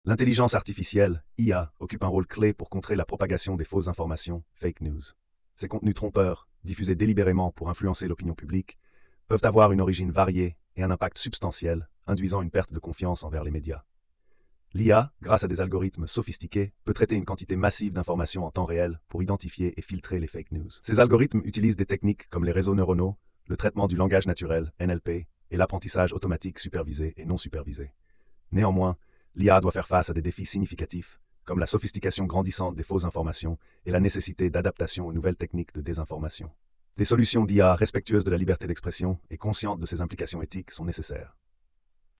L'intelligence artificielle, IA, occupe un rôle clé pour contrer la propagation des fausses informations, fake news. Ces contenus trompeurs, diffusés délibérément pour influencer l'opinion publique, peuvent avoir une origine variée et un impact substantiel, induisant une perte de confiance envers les médias. L'IA, grâce à des algorithmes sophistiqués, peut traiter une quantité massive d'informations en temps réel pour identifier et filtrer les fake news. Ces algorithmes utilisent des techniques comme les réseaux neuronaux, le traitement du langage naturel, NLP, et l'apprentissage automatique supervisé et non supervisé. Néanmoins, l'IA doit faire face à des défis significatifs, comme la sophistication grandissante des fausses informations et la nécessité d'adaptation aux nouvelles techniques de désinformation. Des solutions d'IA respectueuses de la liberté d'expression et conscientes de ses implications éthiques sont nécessaires.